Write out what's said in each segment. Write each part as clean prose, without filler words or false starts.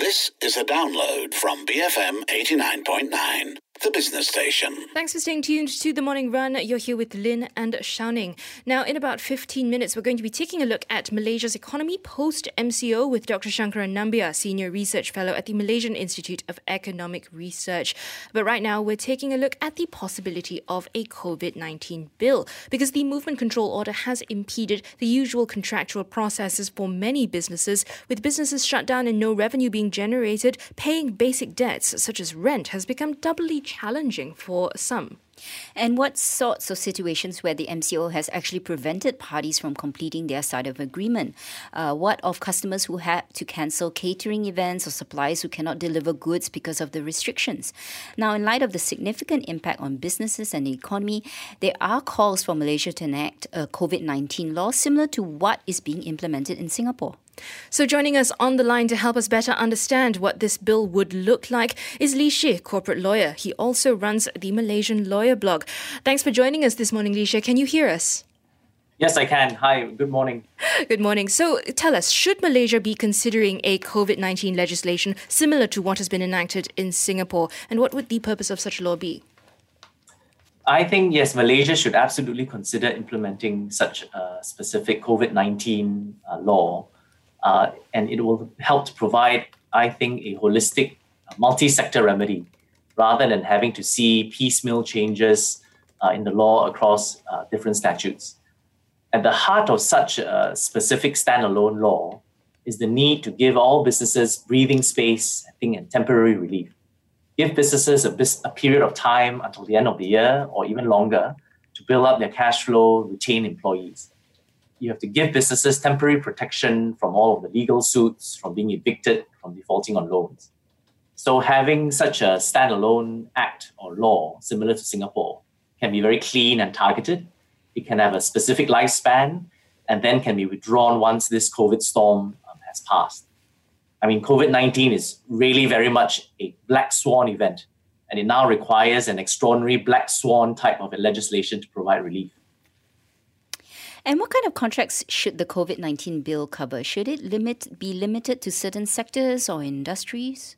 This is a download from BFM 89.9, the business station. Thanks for staying tuned to The Morning Run. You're here with Lynn and Xiaoning. Now, in about 15 minutes, we're going to be taking a look at Malaysia's economy post-MCO with Dr. Shankaran Nambia, Senior Research Fellow at the Malaysian Institute of Economic Research. But right now, we're taking a look at the possibility of a COVID-19 bill, because the movement control order has impeded the usual contractual processes for many businesses. With businesses shut down and no revenue being generated, paying basic debts such as rent has become doubly challenging for some. And what sorts of situations where the MCO has actually prevented parties from completing their side of agreement? What of customers who had to cancel catering events or suppliers who cannot deliver goods because of the restrictions? Now, in light of the significant impact on businesses and the economy, there are calls for Malaysia to enact a COVID-19 law similar to what is being implemented in Singapore. So joining us on the line to help us better understand what this bill would look like is Lee Shih, corporate lawyer. He also runs the Malaysian Lawyer blog. Thanks for joining us this morning, Lee Shih. Can you hear us? Yes, I can. Hi, good morning. Good morning. So tell us, should Malaysia be considering a COVID-19 legislation similar to what has been enacted in Singapore? And what would the purpose of such a law be? I think, yes, Malaysia should absolutely consider implementing such a specific COVID-19 law. And it will help to provide, I think, a holistic, multi-sector remedy rather than having to see piecemeal changes in the law across different statutes. At the heart of such a specific standalone law is the need to give all businesses breathing space, I think, and temporary relief. Give businesses a period of time until the end of the year or even longer to build up their cash flow, retain employees. You have to give businesses temporary protection from all of the legal suits, from being evicted, from defaulting on loans. So having such a standalone act or law similar to Singapore can be very clean and targeted. It can have a specific lifespan and then can be withdrawn once this COVID storm has passed. I mean, COVID-19 is really very much a black swan event, and it now requires an extraordinary black swan type of a legislation to provide relief. And what kind of contracts should the COVID-19 bill cover? Should it be limited to certain sectors or industries?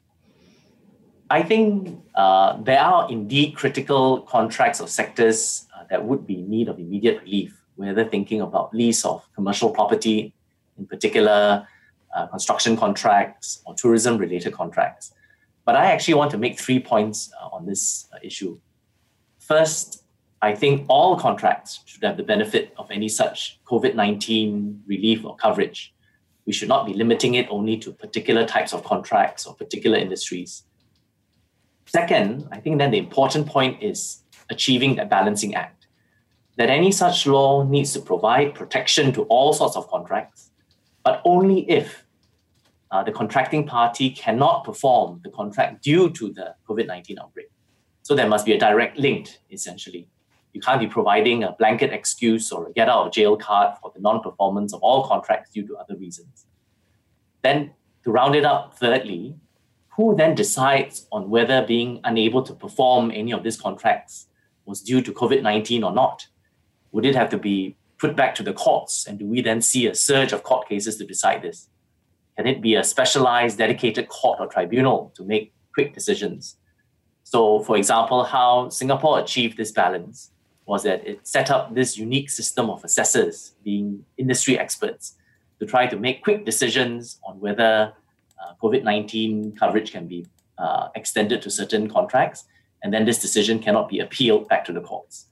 I think there are indeed critical contracts or sectors that would be in need of immediate relief, whether thinking about lease of commercial property, in particular construction contracts or tourism-related contracts. But I actually want to make 3 points on this issue. First, I think all contracts should have the benefit of any such COVID-19 relief or coverage. We should not be limiting it only to particular types of contracts or particular industries. Second, I think then the important point is achieving that balancing act, that any such law needs to provide protection to all sorts of contracts, but only if the contracting party cannot perform the contract due to the COVID-19 outbreak. So there must be a direct link, essentially. You can't be providing a blanket excuse or a get-out-of-jail card for the non-performance of all contracts due to other reasons. Then, to round it up, thirdly, who then decides on whether being unable to perform any of these contracts was due to COVID-19 or not? Would it have to be put back to the courts? And do we then see a surge of court cases to decide this? Can it be a specialized, dedicated court or tribunal to make quick decisions? So, for example, how Singapore achieved this balance was that it set up this unique system of assessors, being industry experts, to try to make quick decisions on whether COVID-19 coverage can be extended to certain contracts, and then this decision cannot be appealed back to the courts.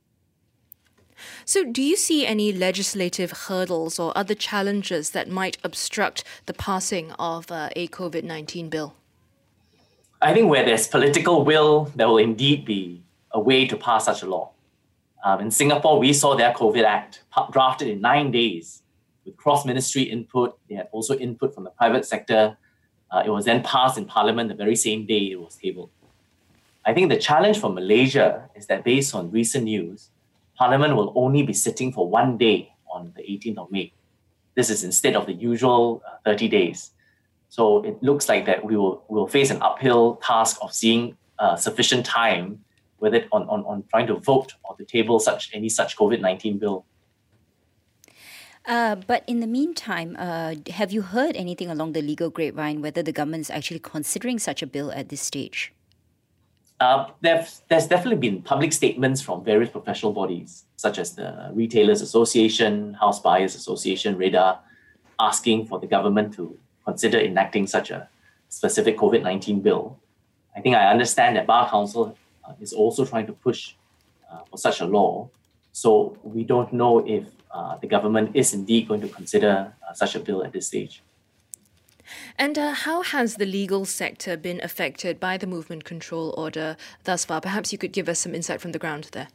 So do you see any legislative hurdles or other challenges that might obstruct the passing of a COVID-19 bill? I think where there's political will, there will indeed be a way to pass such a law. In Singapore, we saw their COVID Act drafted in 9 days with cross-ministry input. They had also input from the private sector. It was then passed in Parliament the very same day it was tabled. I think the challenge for Malaysia is that based on recent news, Parliament will only be sitting for 1 day on the 18th of May. This is instead of the usual 30 days. So it looks like that we will face an uphill task of seeing sufficient time with it on trying to vote or to table any such COVID-19 bill. But in the meantime, have you heard anything along the legal grapevine whether the government is actually considering such a bill at this stage? There's definitely been public statements from various professional bodies, such as the Retailers Association, House Buyers Association, REDA, asking for the government to consider enacting such a specific COVID-19 bill. I think I understand that Bar Council is also trying to push for such a law. So we don't know if the government is indeed going to consider such a bill at this stage. And how has the legal sector been affected by the movement control order thus far? Perhaps you could give us some insight from the ground there.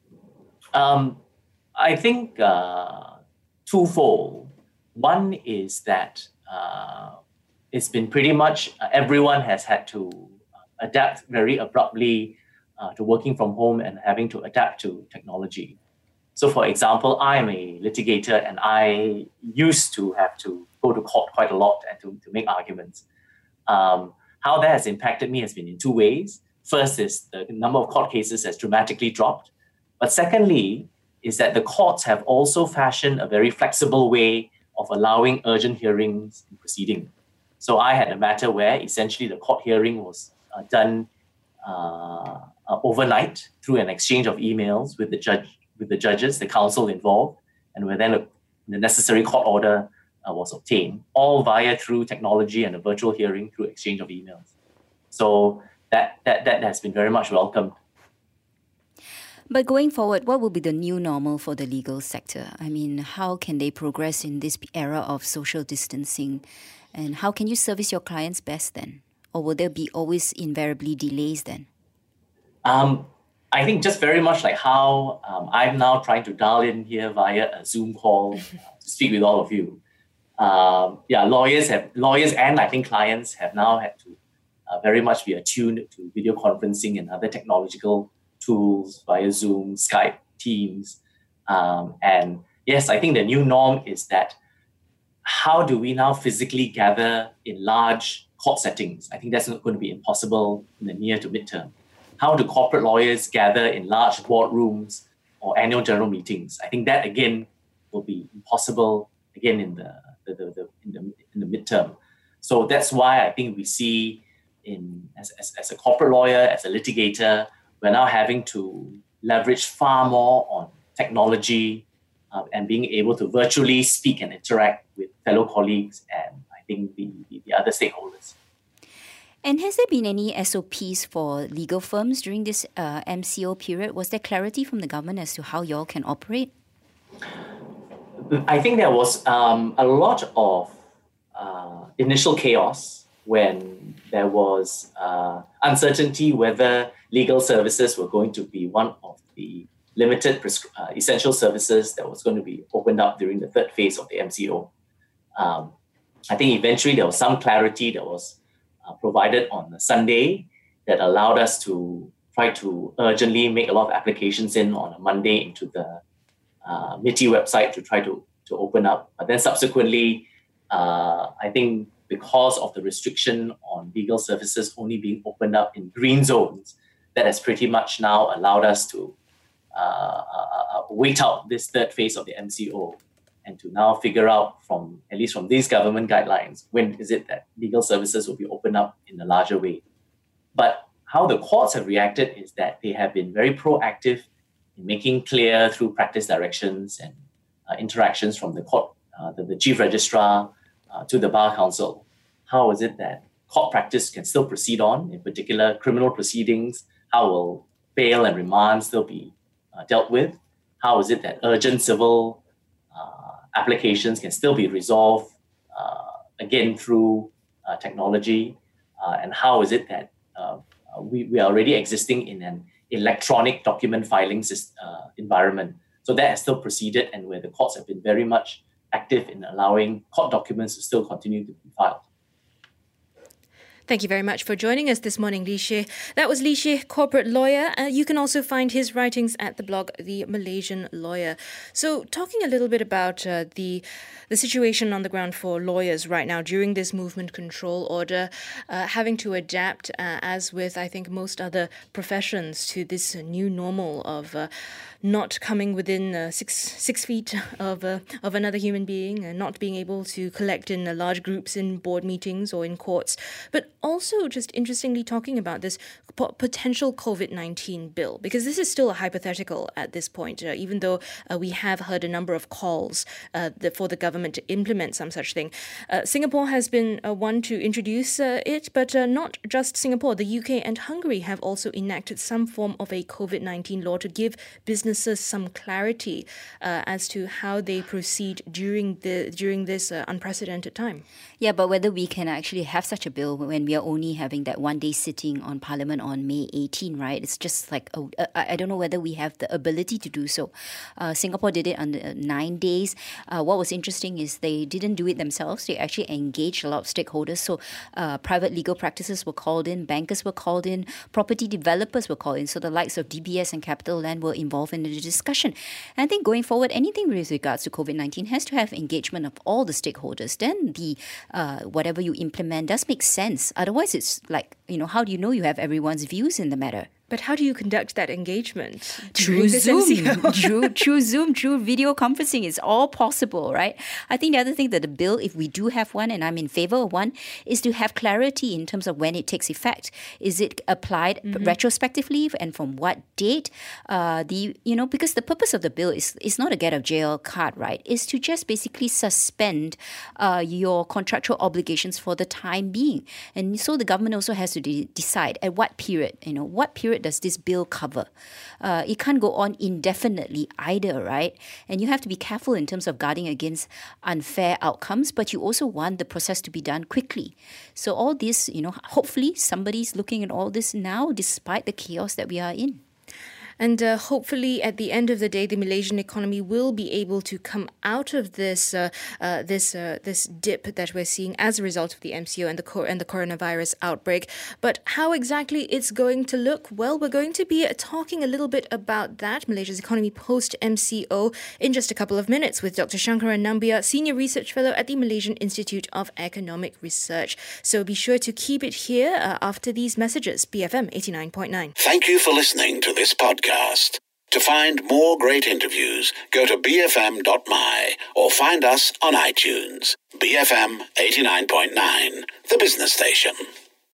I think twofold. One is that it's been pretty much everyone has had to adapt very abruptly to working from home and having to adapt to technology. So, for example, I am a litigator and I used to have to go to court quite a lot and to make arguments. How that has impacted me has been in two ways. First is the number of court cases has dramatically dropped. But secondly, is that the courts have also fashioned a very flexible way of allowing urgent hearings and proceeding. So I had a matter where essentially the court hearing was done overnight through an exchange of emails with the judges, the counsel involved, and where then the necessary court order was obtained, all through technology and a virtual hearing through exchange of emails. So that has been very much welcomed. But going forward, what will be the new normal for the legal sector? I mean, how can they progress in this era of social distancing? And how can you service your clients best then? Or will there be always invariably delays then? I think just very much like how I'm now trying to dial in here via a Zoom call to speak with all of you. Lawyers and I think clients have now had to very much be attuned to video conferencing and other technological tools via Zoom, Skype, Teams. And yes, I think the new norm is that how do we now physically gather in large court settings? I think that's not going to be impossible in the near to midterm. How do corporate lawyers gather in large boardrooms or annual general meetings? I think that again will be impossible again in the midterm. So that's why I think we see as a corporate lawyer, as a litigator, we're now having to leverage far more on technology and being able to virtually speak and interact with fellow colleagues and I think the other stakeholders. And has there been any SOPs for legal firms during this MCO period? Was there clarity from the government as to how you all can operate? I think there was a lot of initial chaos when there was uncertainty whether legal services were going to be one of the limited essential services that was going to be opened up during the third phase of the MCO. I think eventually there was some clarity that was provided on a Sunday that allowed us to try to urgently make a lot of applications on a Monday into the MITI website to try to open up. But then subsequently, I think because of the restriction on legal services only being opened up in green zones, that has pretty much now allowed us to wait out this third phase of the MCO and to now figure out at least from these government guidelines, when is it that legal services will be opened up in a larger way. But how the courts have reacted is that they have been very proactive in making clear through practice directions and interactions from the court, the chief registrar to the Bar Council. How is it that court practice can still proceed on, in particular criminal proceedings? How will bail and remand still be dealt with? How is it that urgent civil applications can still be resolved again through technology? And how is it that we are already existing in an electronic document filing environment? So that has still proceeded, and where the courts have been very much active in allowing court documents to still continue to be filed. Thank you very much for joining us this morning, Lee Shih. That was Lee Shih, corporate lawyer. You can also find his writings at the blog The Malaysian Lawyer. So, talking a little bit about the situation on the ground for lawyers right now during this movement control order, having to adapt, as with, I think, most other professions, to this new normal of not coming within 6 feet of another human being, and not being able to collect in large groups in board meetings or in courts, but also just interestingly talking about this potential COVID-19 bill, because this is still a hypothetical at this point, even though we have heard a number of calls for the government to implement some such thing. Singapore has been one to introduce it, but not just Singapore. The UK and Hungary have also enacted some form of a COVID-19 law to give businesses some clarity as to how they proceed during this unprecedented time. Yeah, but whether we can actually have such a bill when we are only having that one day sitting on Parliament on May 18, right? It's just like, I don't know whether we have the ability to do so. Singapore did it under 9 days. What was interesting is they didn't do it themselves. They actually engaged a lot of stakeholders. So private legal practices were called in, bankers were called in, property developers were called in. So the likes of DBS and Capital Land were involved in the discussion. And I think going forward, anything with regards to COVID-19 has to have engagement of all the stakeholders. Then the whatever you implement does make sense. Otherwise, it's like, how do you know you have everyone's views in the matter? But how do you conduct that engagement? Through Zoom, through Zoom, through video conferencing. It's all possible, right? I think the other thing that the bill, if we do have one, and I'm in favor of one, is to have clarity in terms of when it takes effect. Is it applied retrospectively, and from what date? Because the purpose of the bill is not a get out of jail card, right? Is to just basically suspend your contractual obligations for the time being. And so the government also has to decide at what period, what period does this bill cover? It can't go on indefinitely either, right? And you have to be careful in terms of guarding against unfair outcomes, but you also want the process to be done quickly. So all this, hopefully somebody's looking at all this now, despite the chaos that we are in. And hopefully, at the end of the day, the Malaysian economy will be able to come out of this this dip that we're seeing as a result of the MCO and the coronavirus outbreak. But how exactly it's going to look? Well, we're going to be talking a little bit about that, Malaysia's economy post MCO, in just a couple of minutes with Dr. Shankara Nambia, Senior Research Fellow at the Malaysian Institute of Economic Research. So be sure to keep it here after these messages. BFM 89.9. Thank you for listening to this podcast. To find more great interviews, go to bfm.my or find us on iTunes. BFM 89.9, the business station.